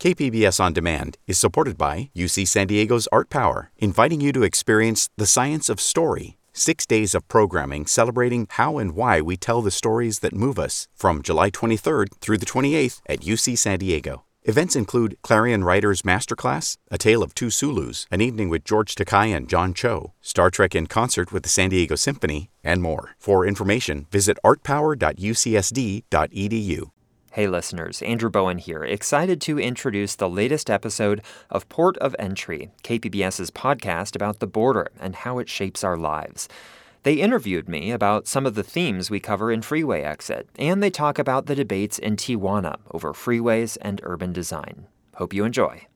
KPBS On Demand is supported by UC San Diego's Art Power, inviting you to experience the science of story. 6 days of programming celebrating how and why we tell the stories that move us from July 23rd through the 28th at UC San Diego. Events include Clarion Writers Masterclass, A Tale of Two Sulus, an evening with George Takei and John Cho, Star Trek in concert with the San Diego Symphony, and more. For information, visit artpower.ucsd.edu. Hey listeners, Andrew Bowen here, excited to introduce the latest episode of Port of Entry, KPBS's podcast about the border and how it shapes our lives. They interviewed me about some of the themes we cover in Freeway Exit, and they talk about the debates in Tijuana over freeways and urban design. Hope you enjoy.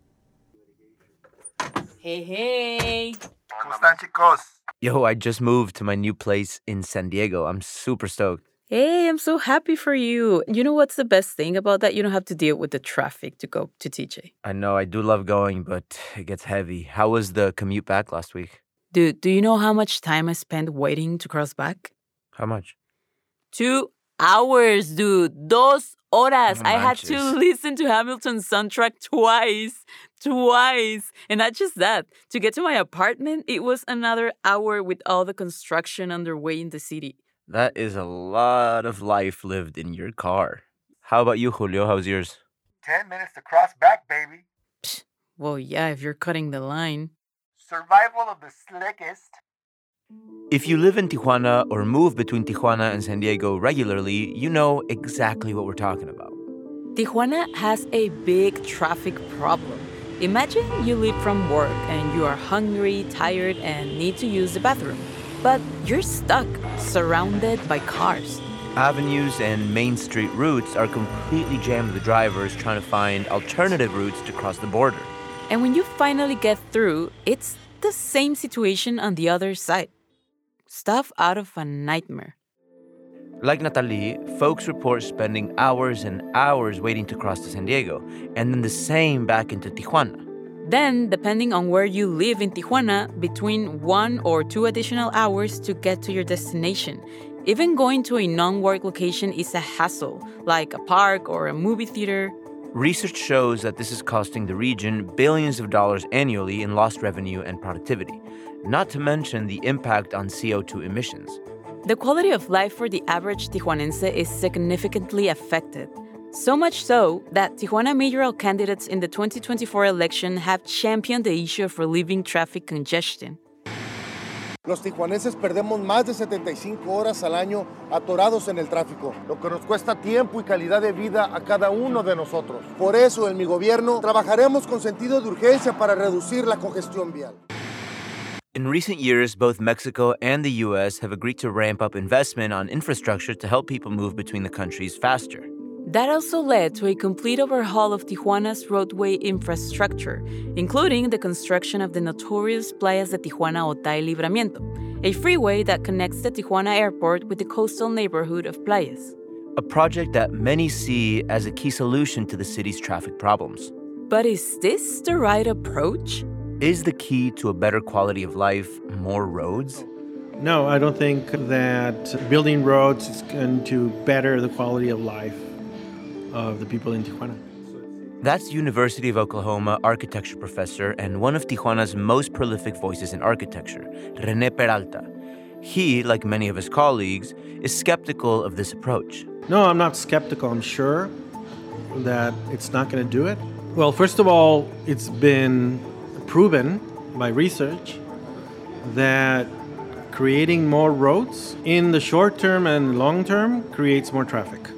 Hey. ¿Cómo están, chicos? Yo, I just moved to my new place in San Diego. I'm super stoked. Hey, I'm so happy for you. You know what's the best thing about that? You don't have to deal with the traffic to go to TJ. I know, I do love going, but it gets heavy. How was the commute back last week? Dude, do you know how much time I spent waiting to cross back? How much? 2 hours, dude. 2 horas. No I had to manches. listen to Hamilton's soundtrack twice. And not just that. To get to my apartment, it was another hour with all the construction underway in the city. That is a lot of life lived in your car. How about you, Julio? How's yours? 10 minutes to cross back, baby. Well, yeah, if you're cutting the line. Survival of the slickest. If you live in Tijuana or move between Tijuana and San Diego regularly, you know exactly what we're talking about. Tijuana has a big traffic problem. Imagine you leave from work and you are hungry, tired, and need to use the bathroom. But you're stuck, surrounded by cars. Avenues and main street routes are completely jammed with drivers trying to find alternative routes to cross the border. And when you finally get through, it's the same situation on the other side. Stuff out of a nightmare. Like Natalie, folks report spending hours and hours waiting to cross to San Diego, and then the same back into Tijuana. Then, depending on where you live in Tijuana, between 1 or 2 additional hours to get to your destination. Even going to a non-work location is a hassle, like a park or a movie theater. Research shows that this is costing the region billions of dollars annually in lost revenue and productivity, not to mention the impact on CO2 emissions. The quality of life for the average Tijuanense is significantly affected. So much so that Tijuana mayoral candidates in the 2024 election have championed the issue of relieving traffic congestion. Los tijuanenses perdemos más de 75 horas al año atorados en el tráfico, lo que nos cuesta tiempo y calidad de vida a cada uno de nosotros. Por eso, en mi gobierno, trabajaremos con sentido de urgencia para reducir la congestión vial. In recent years, both Mexico and the U.S. have agreed to ramp up investment on infrastructure to help people move between the countries faster. That also led to a complete overhaul of Tijuana's roadway infrastructure, including the construction of the notorious Playas de Tijuana-Otay Libramiento, a freeway that connects the Tijuana airport with the coastal neighborhood of Playas. A project that many see as a key solution to the city's traffic problems. But is this the right approach? Is the key to a better quality of life more roads? No, I don't think that building roads is going to better the quality of life of the people in Tijuana. That's University of Oklahoma architecture professor and one of Tijuana's most prolific voices in architecture, René Peralta. He, like many of his colleagues, is skeptical of this approach. No, I'm not skeptical. I'm sure that it's not going to do it. Well, first of all, it's been proven by research that creating more roads in the short term and long term creates more traffic.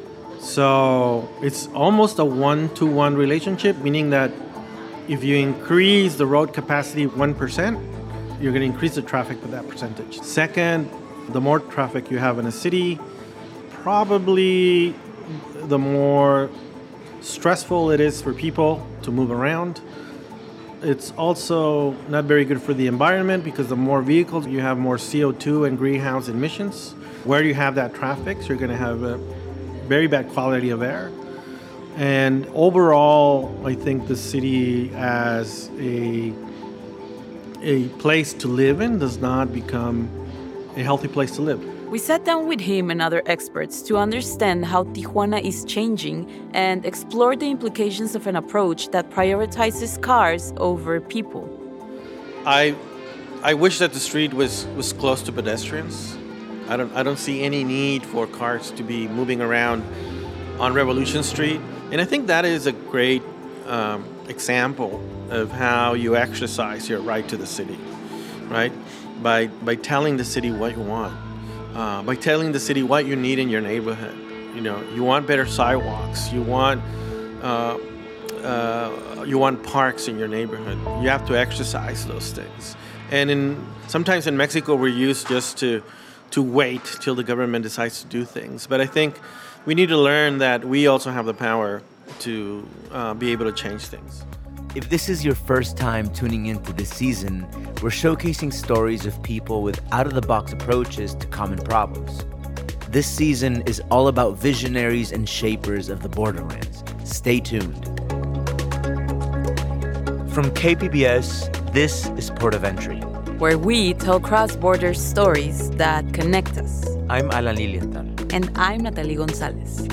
So it's almost a 1-to-1 relationship, meaning that if you increase the road capacity 1%, you're going to increase the traffic by that percentage. Second, the more traffic you have in a city, probably the more stressful it is for people to move around. It's also not very good for the environment because the more vehicles you have, more CO2 and greenhouse emissions. Where you have that traffic, so you're going to have a very bad quality of air. And overall, I think the city as a place to live in does not become a healthy place to live. We sat down with him and other experts to understand how Tijuana is changing and explore the implications of an approach that prioritizes cars over people. I wish that the street was close to pedestrians. I don't see any need for cars to be moving around on Revolution Street. And I think that is a great example of how you exercise your right to the city, right? By telling the city what you want, by telling the city what you need in your neighborhood. You know, you want better sidewalks, you want parks in your neighborhood. You have to exercise those things. And sometimes in Mexico, we're used just to wait till the government decides to do things. But I think we need to learn that we also have the power to be able to change things. If this is your first time tuning into this season, we're showcasing stories of people with out-of-the-box approaches to common problems. This season is all about visionaries and shapers of the borderlands. Stay tuned. From KPBS, this is Port of Entry, where we tell cross-border stories that connect us. I'm Alan Lilienthal. And I'm Natalie Gonzalez.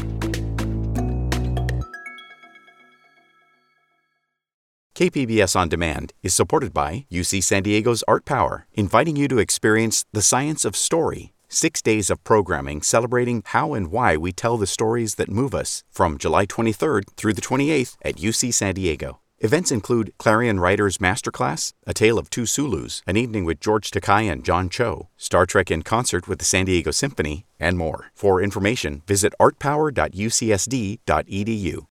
KPBS On Demand is supported by UC San Diego's Art Power, inviting you to experience the science of story. 6 days of programming celebrating how and why we tell the stories that move us from July 23rd through the 28th at UC San Diego. Events include Clarion Writers Masterclass, A Tale of Two Sulus, an evening with George Takei and John Cho, Star Trek in concert with the San Diego Symphony, and more. For information, visit artpower.ucsd.edu.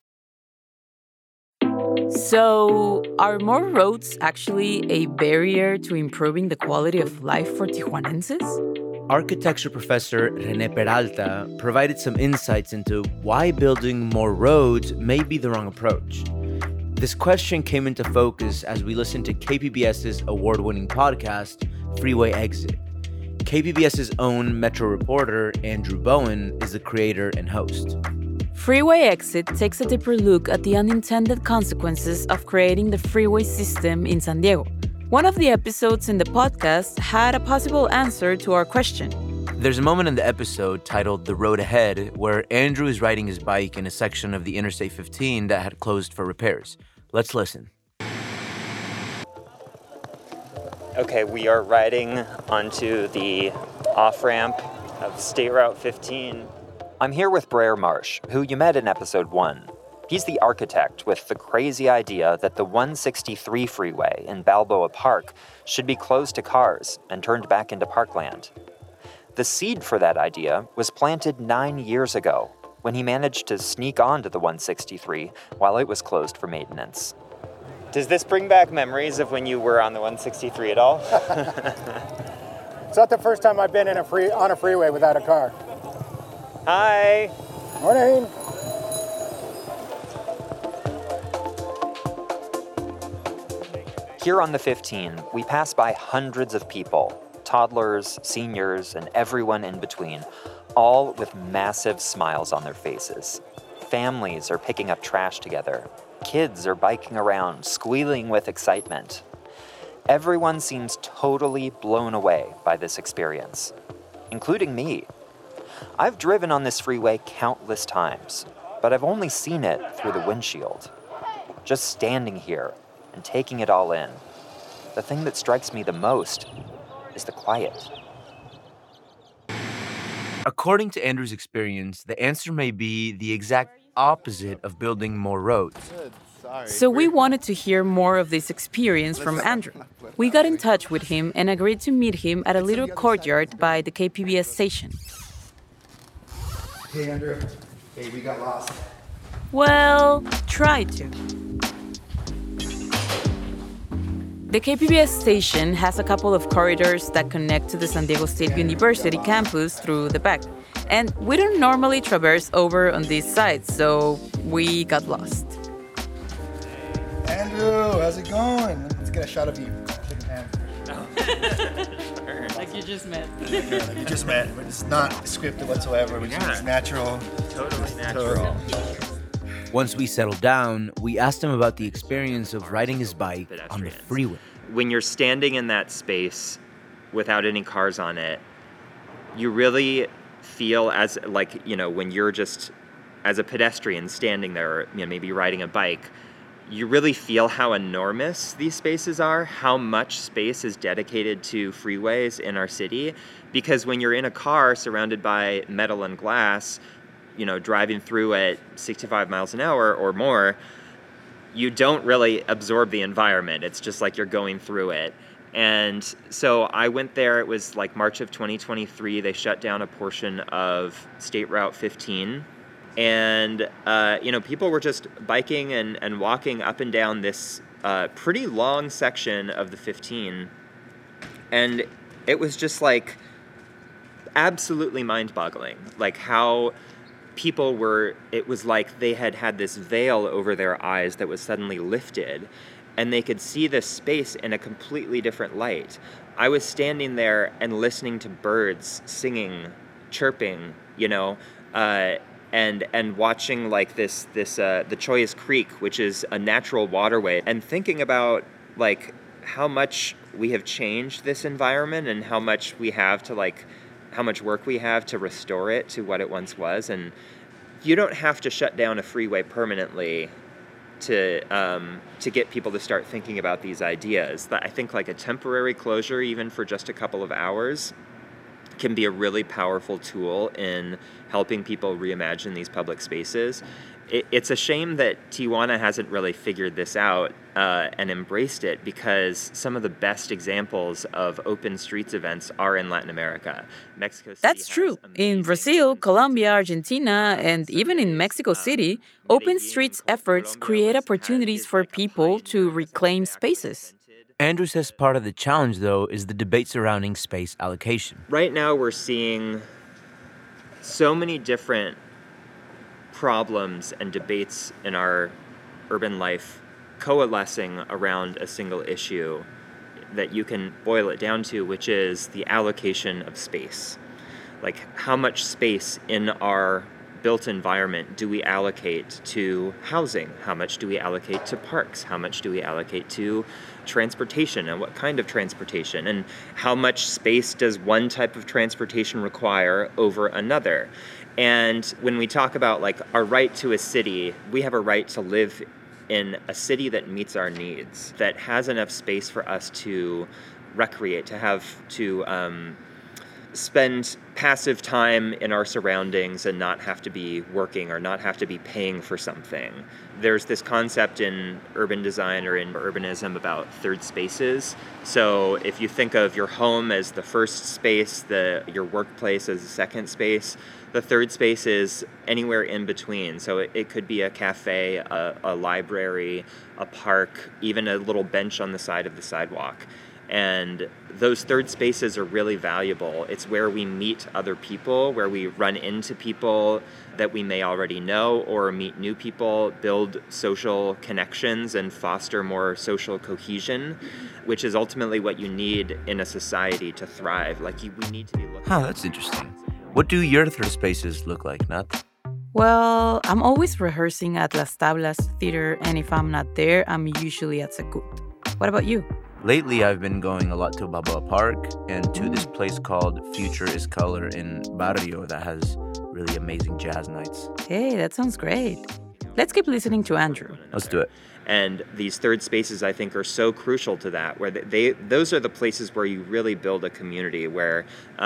So, are more roads actually a barrier to improving the quality of life for Tijuanenses? Architecture professor René Peralta provided some insights into why building more roads may be the wrong approach. This question came into focus as we listened to KPBS's award-winning podcast, Freeway Exit. KPBS's own Metro reporter, Andrew Bowen, is the creator and host. Freeway Exit takes a deeper look at the unintended consequences of creating the freeway system in San Diego. One of the episodes in the podcast had a possible answer to our question. There's a moment in the episode titled The Road Ahead where Andrew is riding his bike in a section of the Interstate 15 that had closed for repairs. Let's listen. Okay, we are riding onto the off-ramp of State Route 15. I'm here with Brer Marsh, who you met in episode 1. He's the architect with the crazy idea that the 163 freeway in Balboa Park should be closed to cars and turned back into parkland. The seed for that idea was planted 9 years ago when he managed to sneak onto the 163 while it was closed for maintenance. Does this bring back memories of when you were on the 163 at all? It's not the first time I've been on a freeway without a car. Hi. Morning. Here on the 15, we pass by hundreds of people, toddlers, seniors, and everyone in between, all with massive smiles on their faces. Families are picking up trash together. Kids are biking around, squealing with excitement. Everyone seems totally blown away by this experience, including me. I've driven on this freeway countless times, but I've only seen it through the windshield. Just standing here and taking it all in, the thing that strikes me the most is the quiet. According to Andrew's experience, the answer may be the exact opposite of building more roads. So we wanted to hear more of this experience from Andrew. We got in touch with him and agreed to meet him at a little courtyard by the KPBS station. Hey, Andrew. Hey, we got lost. Well, tried to. The KPBS station has a couple of corridors that connect to the San Diego State University campus through the back. And we don't normally traverse over on these sides, so we got lost. Andrew, how's it going? Let's get a shot of you. Shaking hands. Like you just met. Like you just met. It's not scripted whatsoever. It's natural. Totally natural. Once we settled down, we asked him about the experience of riding his bike on the freeway. When you're standing in that space without any cars on it, you really feel as like, when you're just as a pedestrian standing there, maybe riding a bike, you really feel how enormous these spaces are, how much space is dedicated to freeways in our city. Because when you're in a car surrounded by metal and glass, driving through at 65 miles an hour or more, you don't really absorb the environment. It's just like you're going through it. And so I went there, it was like March of 2023, they shut down a portion of State Route 15. And, people were just biking and walking up and down this pretty long section of the 15. And it was just like absolutely mind-boggling, like how people were, it was like they had this veil over their eyes that was suddenly lifted, and they could see this space in a completely different light. I was standing there and listening to birds singing, chirping, and watching like this the Choyes Creek, which is a natural waterway, and thinking about like how much we have changed this environment and how much we have to like, how much work we have to restore it to what it once was. And you don't have to shut down a freeway permanently to get people to start thinking about these ideas. I think like a temporary closure, even for just a couple of hours, can be a really powerful tool in helping people reimagine these public spaces. It's a shame that Tijuana hasn't really figured this out and embraced it, because some of the best examples of open streets events are in Latin America. Mexico City. That's true. In Brazil, Colombia, Argentina, and even in Mexico City, open streets efforts create opportunities for people to reclaim spaces. Andrew says part of the challenge, though, is the debate surrounding space allocation. Right now, we're seeing so many different problems and debates in our urban life coalescing around a single issue that you can boil it down to, which is the allocation of space. Like, how much space in our built environment do we allocate to housing? How much do we allocate to parks? How much do we allocate to transportation, and what kind of transportation? And how much space does one type of transportation require over another? And when we talk about like our right to a city, we have a right to live in a city that meets our needs, that has enough space for us to recreate, to spend passive time in our surroundings and not have to be working or not have to be paying for something. There's this concept in urban design or in urbanism about third spaces. So if you think of your home as the first space, your workplace as the second space, the third space is anywhere in between. So it could be a cafe, a library, a park, even a little bench on the side of the sidewalk. And those third spaces are really valuable. It's where we meet other people, where we run into people that we may already know, or meet new people, build social connections, and foster more social cohesion, which is ultimately what you need in a society to thrive. We need to be looking. That's interesting. What do your third spaces look like, Nat? Well, I'm always rehearsing at Las Tablas Theater, and if I'm not there, I'm usually at Secut. What about you? Lately, I've been going a lot to Balboa Park and to this place called Future is Color in Barrio that has really amazing jazz nights. Hey, that sounds great. Let's keep listening to Andrew. Let's do it. And these third spaces, I think, are so crucial to that, where those are the places where you really build a community, where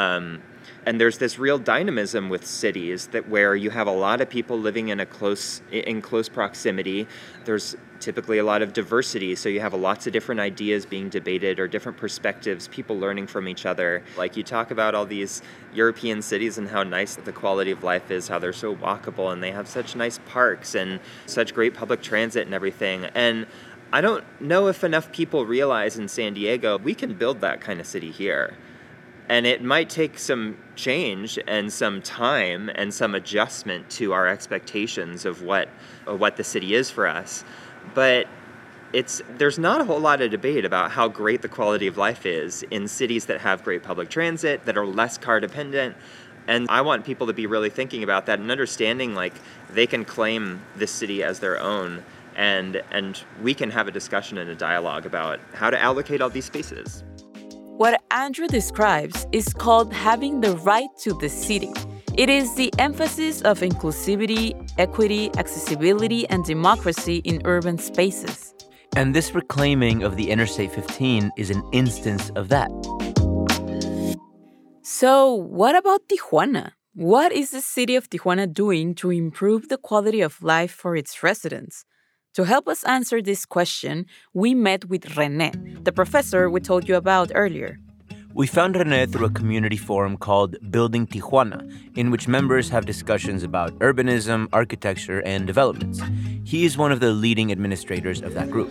and there's this real dynamism with cities where you have a lot of people living in close proximity. There's typically a lot of diversity, so you have lots of different ideas being debated or different perspectives, people learning from each other. Like, you talk about all these European cities and how nice the quality of life is, how they're so walkable and they have such nice parks and such great public transit and everything. And I don't know if enough people realize in San Diego, we can build that kind of city here. And it might take some change and some time and some adjustment to our expectations of what the city is for us. But there's not a whole lot of debate about how great the quality of life is in cities that have great public transit, that are less car dependent. And I want people to be really thinking about that and understanding they can claim this city as their own, and we can have a discussion and a dialogue about how to allocate all these spaces. What Andrew describes is called having the right to the city. It is the emphasis of inclusivity, equity, accessibility, and democracy in urban spaces. And this reclaiming of the Interstate 15 is an instance of that. So, what about Tijuana? What is the city of Tijuana doing to improve the quality of life for its residents? To help us answer this question, we met with René, the professor we told you about earlier. We found René through a community forum called Building Tijuana, in which members have discussions about urbanism, architecture, and developments. He is one of the leading administrators of that group.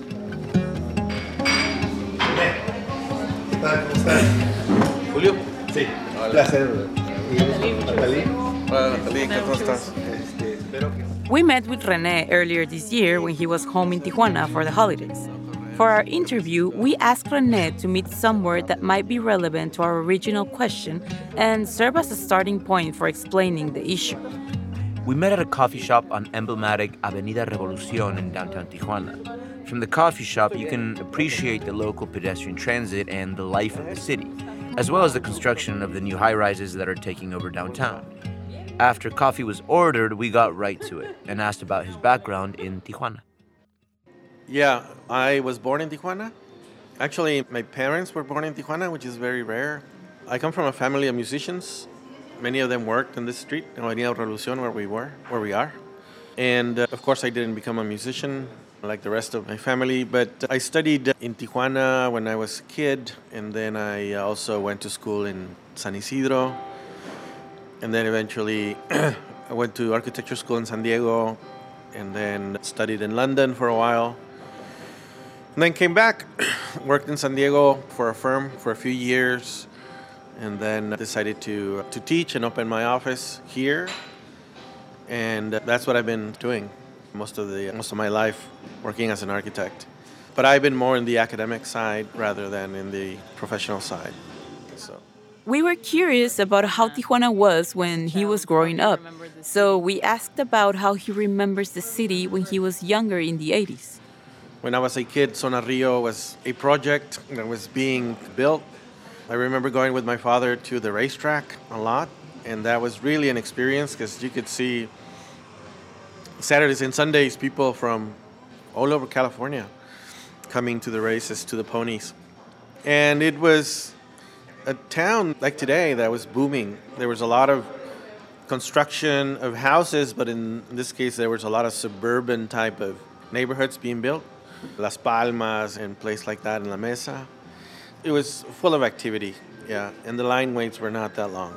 Julio? Sí, placer. We met with René earlier this year when he was home in Tijuana for the holidays. For our interview, we asked René to meet somewhere that might be relevant to our original question and serve as a starting point for explaining the issue. We met at a coffee shop on emblematic Avenida Revolucion in downtown Tijuana. From the coffee shop, you can appreciate the local pedestrian transit and the life of the city, as well as the construction of the new high-rises that are taking over downtown. After coffee was ordered, we got right to it and asked about his background in Tijuana. Yeah, I was born in Tijuana. Actually, my parents were born in Tijuana, which is very rare. I come from a family of musicians. Many of them worked in this street, in Avenida Revolucion, where we are. And of course, I didn't become a musician like the rest of my family, but I studied in Tijuana when I was a kid, and then I also went to school in San Isidro, and then eventually I went to architecture school in San Diego, and then studied in London for a while. And then came back, worked in San Diego for a firm for a few years, and then decided to teach and open my office here. And that's what I've been doing most of my life, working as an architect. But I've been more in the academic side rather than in the professional side. We were curious about how Tijuana was when he was growing up, so we asked about how he remembers the city when he was younger in the 80s. When I was a kid, Zona Rio was a project that was being built. I remember going with my father to the racetrack a lot, and that was really an experience because you could see Saturdays and Sundays people from all over California coming to the races, to the ponies. And it was a town like today that was booming. There was a lot of construction of houses, but in this case, there was a lot of suburban type of neighborhoods being built. Las Palmas and place like that in La Mesa. It was full of activity, yeah, and the line waits were not that long.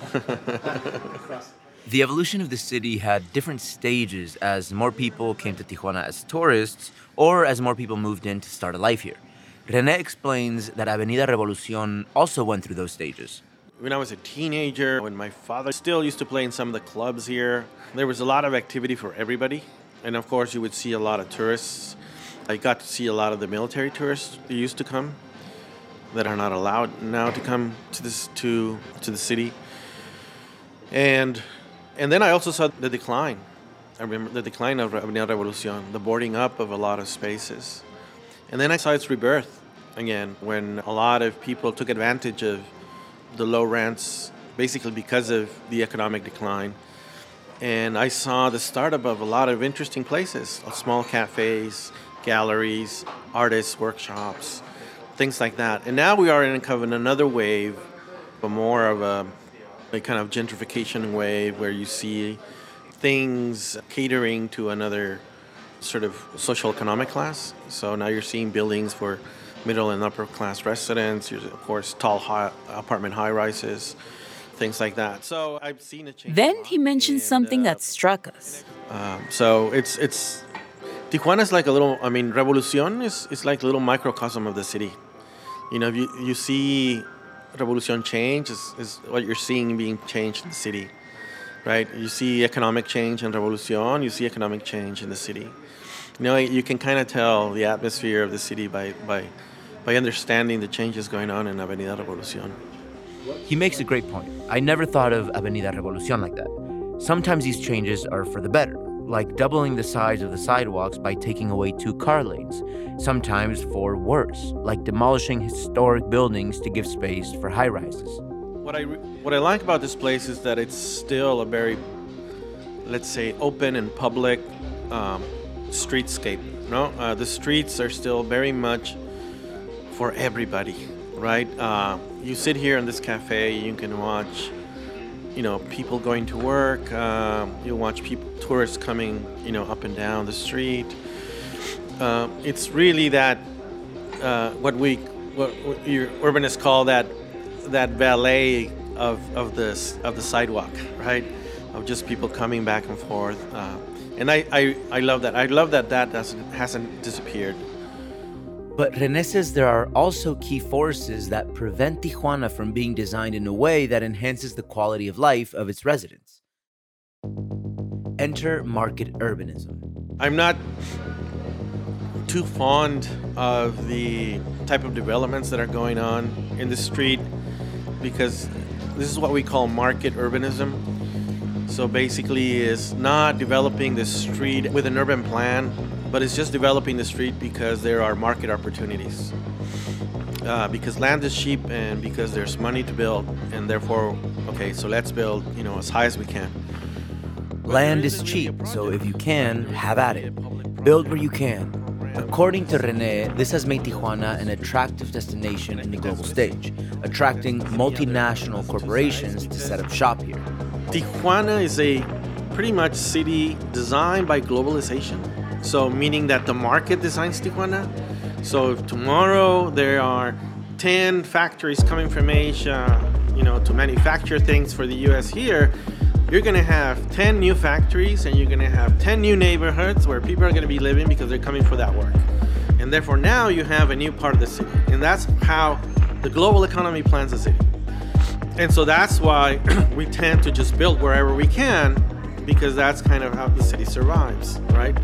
The evolution of the city had different stages as more people came to Tijuana as tourists or as more people moved in to start a life here. René explains that Avenida Revolucion also went through those stages. When I was a teenager, when my father still used to play in some of the clubs here, there was a lot of activity for everybody. And of course, you would see a lot of tourists. I got to see a lot of the military tourists who used to come that are not allowed now to come to the city. And then I also saw the decline. I remember the decline of Avenida Revolucion, the boarding up of a lot of spaces. And then I saw its rebirth again when a lot of people took advantage of the low rents, basically because of the economic decline. And I saw the startup of a lot of interesting places, small cafes, galleries, artists, workshops, things like that. And now we are in kind of another wave, more of a kind of gentrification wave where you see things catering to another sort of social economic class. So now you're seeing buildings for middle and upper class residents, of course, tall apartment high-rises, things like that. So I've seen a change. Then he mentioned something that struck us. So it's Tijuana is like a little, Revolucion is like a little microcosm of the city. You know, you see Revolucion change is what you're seeing being changed in the city, right? You see economic change in Revolucion, you see economic change in the city. You know, you can kind of tell the atmosphere of the city by understanding the changes going on in Avenida Revolucion. He makes a great point. I never thought of Avenida Revolucion like that. Sometimes these changes are for the better, like doubling the size of the sidewalks by taking away 2 car lanes, sometimes for worse, like demolishing historic buildings to give space for high-rises. What I like about this place is that it's still a very, let's say, open and public streetscape. No, the streets are still very much for everybody, right? You sit here in this cafe, you can watch, people going to work. You'll watch tourists coming, up and down the street. It's really that what your urbanists call that ballet of the sidewalk, right? Of just people coming back and forth. And I love that. I love that hasn't disappeared. But René says there are also key forces that prevent Tijuana from being designed in a way that enhances the quality of life of its residents. Enter market urbanism. I'm not too fond of the type of developments that are going on in the street because this is what we call market urbanism. So basically it's not developing the street with an urban plan, but it's just developing the street because there are market opportunities. Because land is cheap and because there's money to build, and therefore, okay, so let's build, as high as we can. Land is cheap, so if you can, have at it. Build where you can. According to René, this has made Tijuana an attractive destination in the global stage, attracting multinational corporations to set up shop here. Tijuana is a pretty much city designed by globalization. So meaning that the market designs Tijuana. So if tomorrow there are 10 factories coming from Asia, to manufacture things for the US here, you're going to have 10 new factories and you're going to have 10 new neighborhoods where people are going to be living because they're coming for that work. And therefore now you have a new part of the city. And that's how the global economy plans the city. And so that's why we tend to just build wherever we can, because that's kind of how the city survives, right?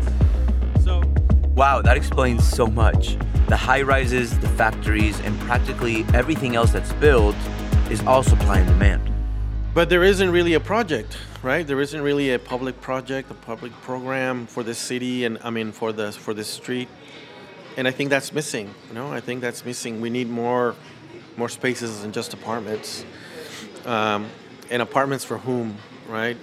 Wow, that explains so much. The high-rises, the factories, and practically everything else that's built is all supply and demand. But there isn't really a project, right? There isn't really a public project, a public program for the city, and for the street. And I think that's missing. I think that's missing. We need more spaces than just apartments. And apartments for whom, right?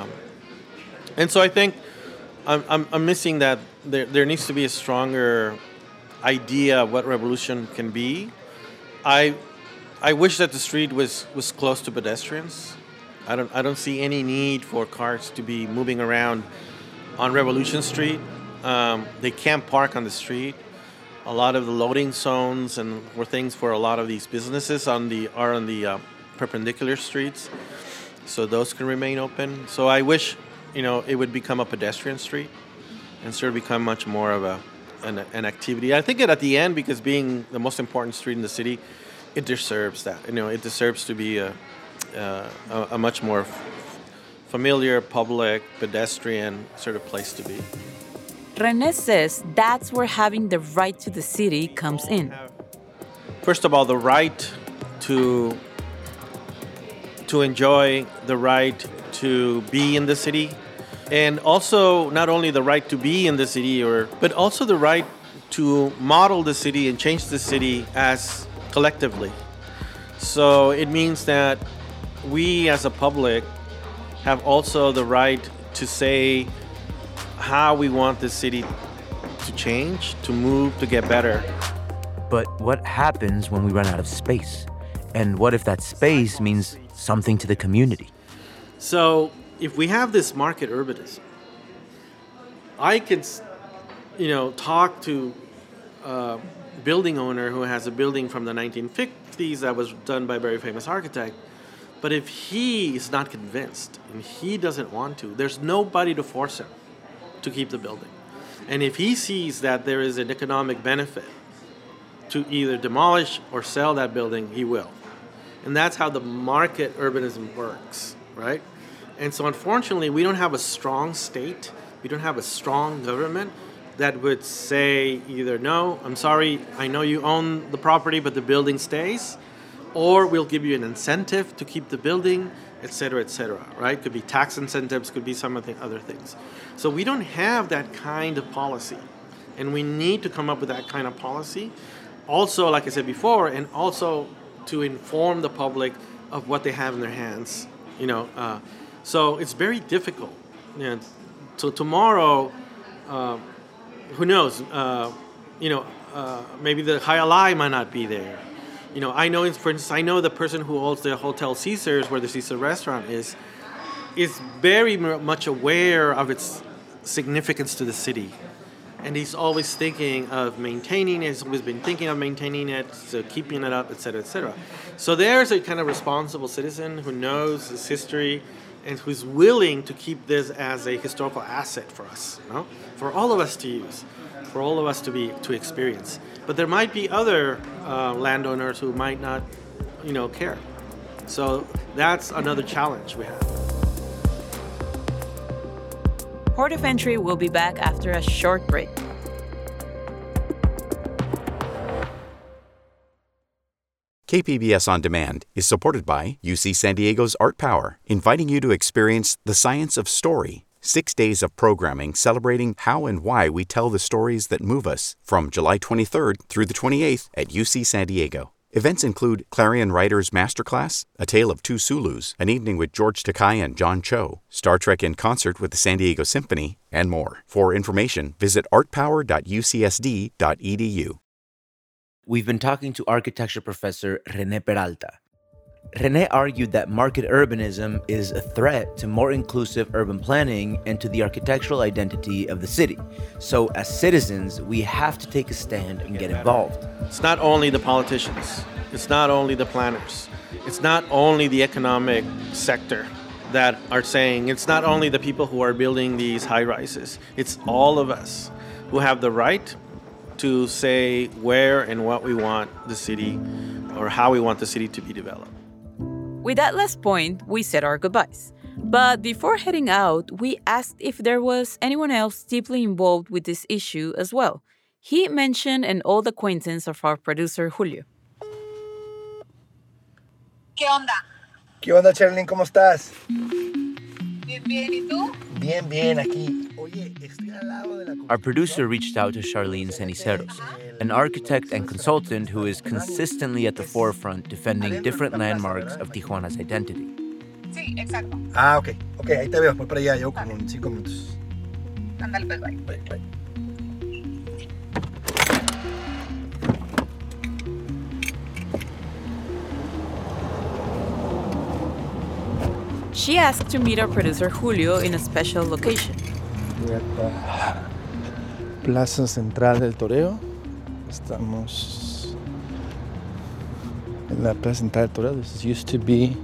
And so I think I'm missing that. There needs to be a stronger idea of what revolution can be. I wish that the street was close to pedestrians. I don't see any need for cars to be moving around on Revolution Street. They can't park on the street. A lot of the loading zones and things for a lot of these businesses are on the perpendicular streets, so those can remain open. So I wish it would become a pedestrian street and sort of become much more of an activity. I think at the end, because being the most important street in the city, it deserves that. It deserves to be a much more familiar, public, pedestrian sort of place to be. René says that's where having the right to the city comes in. First of all, the right to enjoy, the right to be in the city, and also not only the right to be in the city, but also the right to model the city and change the city as collectively. So it means that we as a public have also the right to say how we want the city to change, to move, to get better. But what happens when we run out of space? And what if that space means something to the community? So if we have this market urbanism, I could, talk to a building owner who has a building from the 1950s that was done by a very famous architect. But if he is not convinced and he doesn't want to, there's nobody to force him to keep the building. And if he sees that there is an economic benefit to either demolish or sell that building, he will. And that's how the market urbanism works, right? And so unfortunately, we don't have a strong state, we don't have a strong government that would say either, no, I'm sorry, I know you own the property, but the building stays, or we'll give you an incentive to keep the building, et cetera, right? Could be tax incentives, could be some of the other things. So we don't have that kind of policy, and we need to come up with that kind of policy. Also, like I said before, and also to inform the public of what they have in their hands, So it's very difficult. So tomorrow, who knows? Maybe the Hayalai might not be there. I know, for instance, the person who owns the Hotel Caesars, where the Caesar restaurant is very much aware of its significance to the city. And he's always thinking of maintaining it. He's always been thinking of maintaining it, so keeping it up, et cetera, et cetera. So there's a kind of responsible citizen who knows his history and who's willing to keep this as a historical asset for us, for all of us to use, for all of us to experience. But there might be other landowners who might not, care. So that's another challenge we have. Port of Entry will be back after a short break. KPBS On Demand is supported by UC San Diego's Art Power, inviting you to experience the science of story. 6 days of programming celebrating how and why we tell the stories that move us from July 23rd through the 28th at UC San Diego. Events include Clarion Writers Masterclass, A Tale of Two Sulus, an evening with George Takei and John Cho, Star Trek in concert with the San Diego Symphony, and more. For information, visit artpower.ucsd.edu. We've been talking to architecture professor René Peralta. René argued that market urbanism is a threat to more inclusive urban planning and to the architectural identity of the city. So as citizens, we have to take a stand and get involved. It's not only the politicians. It's not only the planners. It's not only the economic sector that are saying, it's not only the people who are building these high-rises. It's all of us who have the right to say where and what we want the city or how we want the city to be developed. With that last point, we said our goodbyes. But before heading out, we asked if there was anyone else deeply involved with this issue as well. He mentioned an old acquaintance of our producer, Julio. ¿Qué onda? ¿Qué onda, Charlene? ¿Cómo estás? Bien, bien. ¿Y tú? Bien, bien, aquí. Oye, estoy al lado de la... Our producer reached out to Charlene Ceniceros, an architect and consultant who is consistently at the forefront defending different landmarks of Tijuana's identity. Sí, exacto. Ah, ok, ahí te veo. Voy para allá, yo como en 5 minutos. Ándale, pues, bye. Bye. She asked to meet our producer Julio in a special location. We're at the Plaza Central del Toreo. Estamos en la Plaza Central del Toreo. This used to be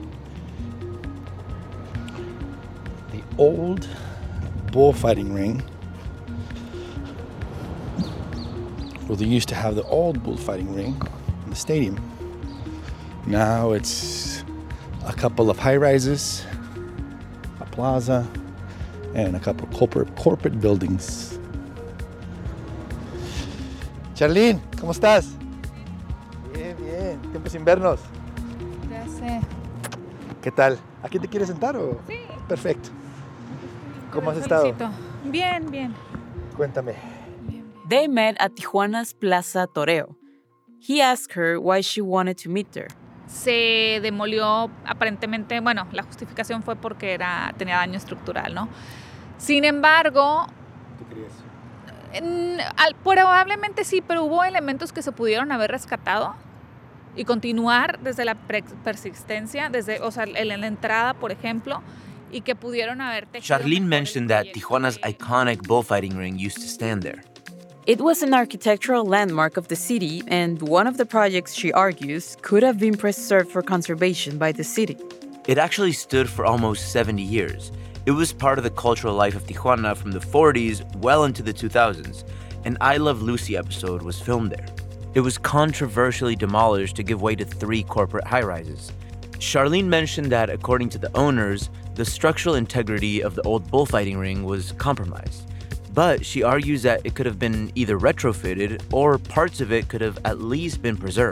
the old bullfighting ring. Well, they used to have the old bullfighting ring in the stadium. Now it's a couple of high-rises, a plaza, and a couple of corporate buildings. Charlene, ¿cómo estás? Bien, bien. Tiempo sin vernos. Ya sé. ¿Qué tal? ¿Aquí te quieres sentar o? Sí. Perfecto. ¿Cómo has estado? Bien, bien. Cuéntame. They met at Tijuana's Plaza Toreo. He asked her why she wanted to meet there. Se demolió aparentemente, bueno, la justificación fue porque tenía daño estructural, ¿no? Sin embargo, ¿Tú crees? Probablemente sí, pero hubo elementos que se pudieron haber rescatado y continuar desde la persistencia, desde, o sea, en la entrada, por ejemplo, y que pudieron haber tejido. Charlene mentioned that Tijuana's iconic bullfighting ring used to stand there. It was an architectural landmark of the city, and one of the projects, she argues, could have been preserved for conservation by the city. It actually stood for almost 70 years. It was part of the cultural life of Tijuana from the 40s well into the 2000s. An I Love Lucy episode was filmed there. It was controversially demolished to give way to 3 corporate high-rises. Charlene mentioned that, according to the owners, the structural integrity of the old bullfighting ring was compromised. But she argues that it could have been either retrofitted or parts of it could have at least been preserved.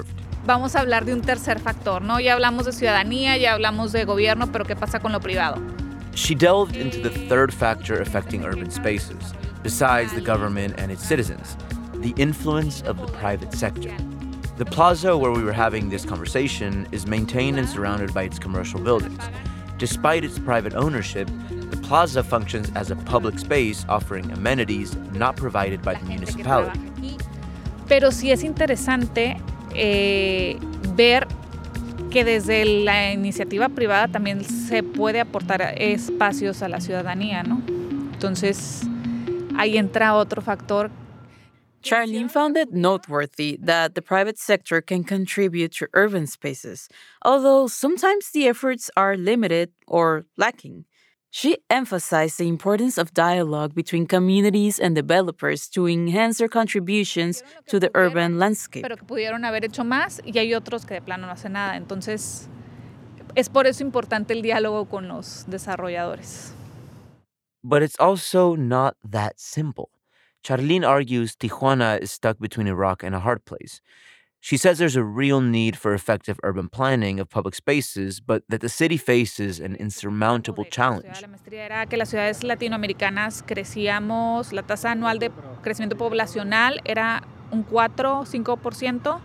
vamos a hablar de un tercer factor, ¿no? Ya hablamos de ciudadanía, ya hablamos de gobierno, pero ¿qué pasa con lo privado? She delved into the third factor affecting urban spaces, besides the government and its citizens, the influence of the private sector. The plaza where we were having this conversation is maintained and surrounded by its commercial buildings. Despite its private ownership, the plaza functions as a public space offering amenities not provided by the municipality. Pero sí es interesante ver que desde la iniciativa privada también se puede aportar espacios a la ciudadanía, ¿no? Entonces, ahí entra otro factor. Charlene found it noteworthy that the private sector can contribute to urban spaces, although sometimes the efforts are limited or lacking. She emphasized the importance of dialogue between communities and developers to enhance their contributions to the urban landscape. Pero que pudieron haber hecho más y hay otros que de plano no hacen nada. Entonces, es por eso importante el diálogo con los desarrolladores. But it's also not that simple. Charlene argues Tijuana is stuck between a rock and a hard place. She says there's a real need for effective urban planning of public spaces, but that the city faces an insurmountable challenge. La maestría era que las ciudades latinoamericanas crecíamos, la tasa anual de crecimiento poblacional era un 4-5%,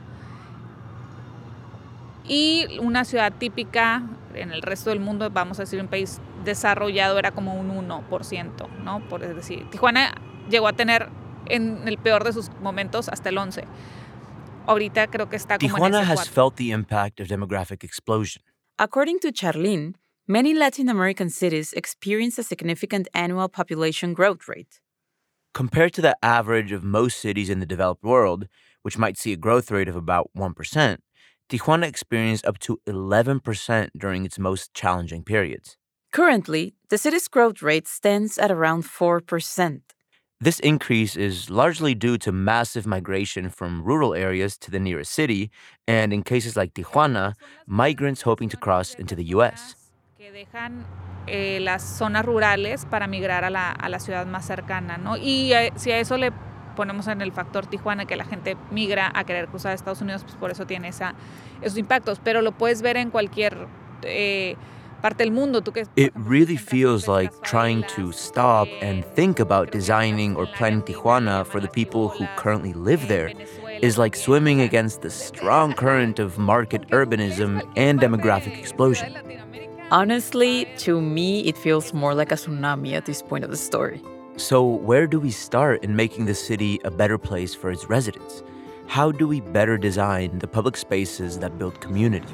y una ciudad típica en el resto del mundo, vamos a decir un país desarrollado, era como un 1%, ¿no? Por decir, Tijuana llegó a tener en el peor de sus momentos hasta el 11%. Ahorita creo que está como Tijuana en ese has felt the impact of demographic explosion. According to Charlene, many Latin American cities experience a significant annual population growth rate. Compared to the average of most cities in the developed world, which might see a growth rate of about 1%, Tijuana experienced up to 11% during its most challenging periods. Currently, the city's growth rate stands at around 4%. This increase is largely due to massive migration from rural areas to the nearest city, and in cases like Tijuana, migrants hoping to cross into the U.S. Que dejan las zonas rurales para migrar a la ciudad más cercana, ¿no? Y si a eso le ponemos en el factor Tijuana, que la gente migra a querer cruzar a Estados Unidos, pues por eso tiene esos impactos. Pero lo puedes ver en cualquier parte del mundo. It really feels like trying to stop and think about designing or planning Tijuana for the people who currently live there is like swimming against the strong current of market urbanism and demographic explosion. Honestly, to me, it feels more like a tsunami at this point of the story. So where do we start in making the city a better place for its residents? How do we better design the public spaces that build community?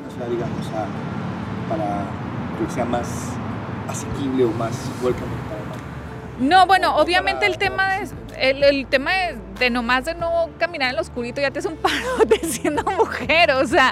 Que sea más asequible o más welcome. No, bueno, obviamente el tema de nomás de no caminar en lo oscurito ya te hace un parote siendo mujer, o sea,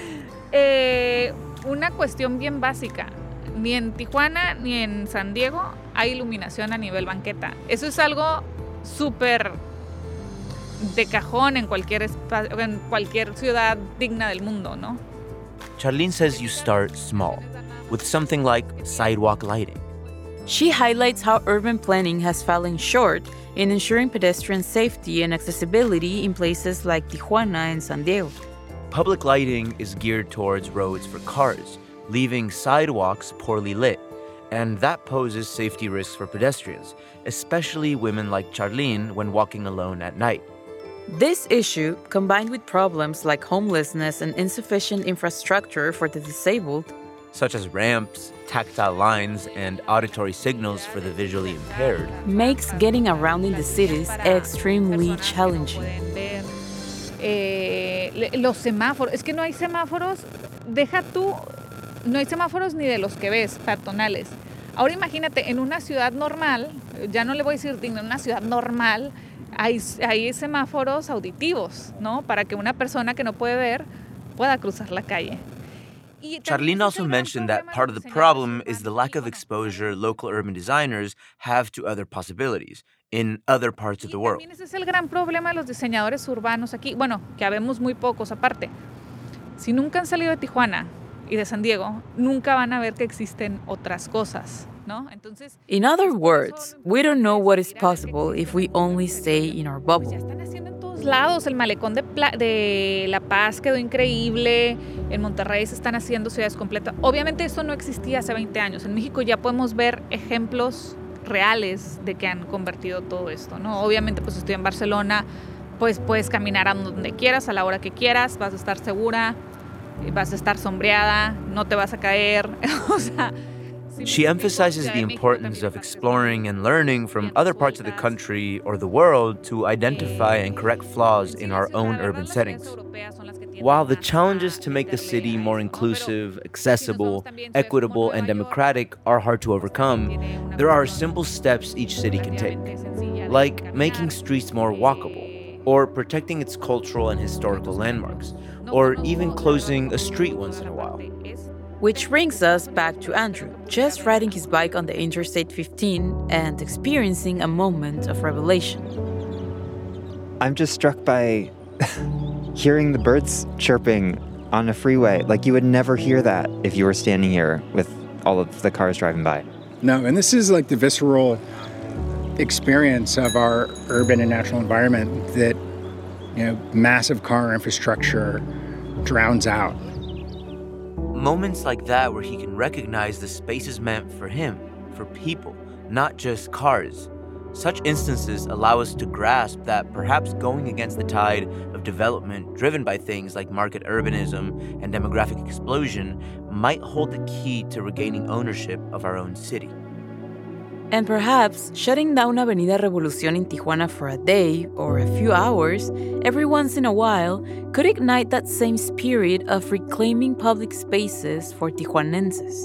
una cuestión bien básica. Ni en Tijuana ni en San Diego hay iluminación a nivel banqueta. Eso es algo súper de cajón en cualquier ciudad digna del mundo, ¿no? Charlene says you start small, with something like sidewalk lighting. She highlights how urban planning has fallen short in ensuring pedestrian safety and accessibility in places like Tijuana and San Diego. Public lighting is geared towards roads for cars, leaving sidewalks poorly lit, and that poses safety risks for pedestrians, especially women like Charlene when walking alone at night. This issue, combined with problems like homelessness and insufficient infrastructure for the disabled, such as ramps, tactile lines, and auditory signals for the visually impaired, makes getting around in the cities extremely challenging. Los semáforos, es que no hay semáforos, no hay semáforos ni de los que ves, peatonales. Ahora imagínate, en una ciudad normal, ya no le voy a decir digna, en una ciudad normal, hay semáforos auditivos, ¿no? Para que una persona que no puede ver pueda cruzar la calle. Charlene also mentioned that part of the problem is the lack of exposure local urban designers have to other possibilities in other parts of the world. Ese es el gran problema de los diseñadores urbanos aquí. Bueno, que habemos muy pocos aparte. Si nunca han salido de Tijuana y de San Diego, nunca van a ver que existen otras cosas. ¿no? Entonces, in other words, we don't know what is possible if we only stay in our bubble. Lados, el malecón de La Paz quedó increíble, en Monterrey se están haciendo ciudades completas. Obviamente eso no existía hace 20 años. En México ya podemos ver ejemplos reales de que han convertido todo esto, ¿no? Obviamente pues estoy en Barcelona, pues puedes caminar a donde quieras, a la hora que quieras, vas a estar segura, vas a estar sombreada, no te vas a caer, o sea... She emphasizes the importance of exploring and learning from other parts of the country or the world to identify and correct flaws in our own urban settings. While the challenges to make the city more inclusive, accessible, equitable, and democratic are hard to overcome, there are simple steps each city can take, like making streets more walkable, or protecting its cultural and historical landmarks, or even closing a street once in a while. Which brings us back to Andrew, just riding his bike on the Interstate 15 and experiencing a moment of revelation. I'm just struck by hearing the birds chirping on a freeway. Like, you would never hear that if you were standing here with all of the cars driving by. No, and this is like the visceral experience of our urban and natural environment that, you know, massive car infrastructure drowns out. Moments like that where he can recognize the space is meant for him, for people, not just cars. Such instances allow us to grasp that perhaps going against the tide of development driven by things like market urbanism and demographic explosion might hold the key to regaining ownership of our own city. And perhaps shutting down Avenida Revolución in Tijuana for a day or a few hours every once in a while could ignite that same spirit of reclaiming public spaces for Tijuanenses.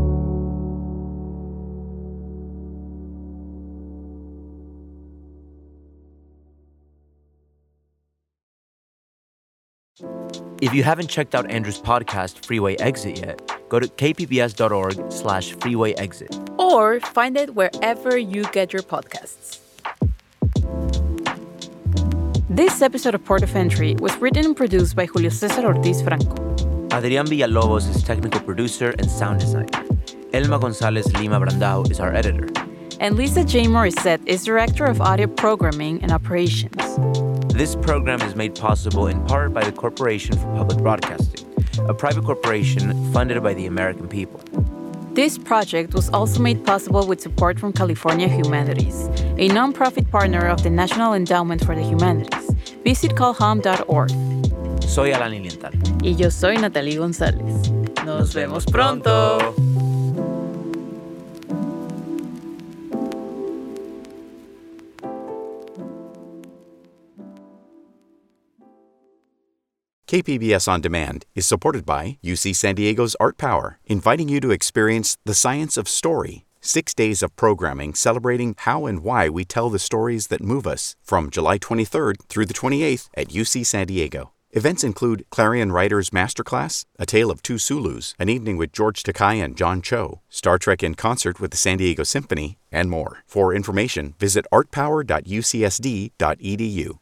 If you haven't checked out Andrew's podcast, Freeway Exit, yet, go to kpbs.org/freewayexit. Or find it wherever you get your podcasts. This episode of Port of Entry was written and produced by Julio César Ortiz Franco. Adrián Villalobos is technical producer and sound designer. Elma González Lima Brandao is our editor. And Lisa J. Morissette is director of audio programming and operations. This program is made possible in part by the Corporation for Public Broadcasting, a private corporation funded by the American people. This project was also made possible with support from California Humanities, a nonprofit partner of the National Endowment for the Humanities. Visit callhome.org. Soy Alan Lilienthal. Y yo soy Natalie González. Nos vemos pronto. KPBS On Demand is supported by UC San Diego's Art Power, inviting you to experience the science of story. 6 days of programming celebrating how and why we tell the stories that move us from July 23rd through the 28th at UC San Diego. Events include Clarion Writers Masterclass, A Tale of Two Sulus, an evening with George Takei and John Cho, Star Trek in concert with the San Diego Symphony, and more. For information, visit artpower.ucsd.edu.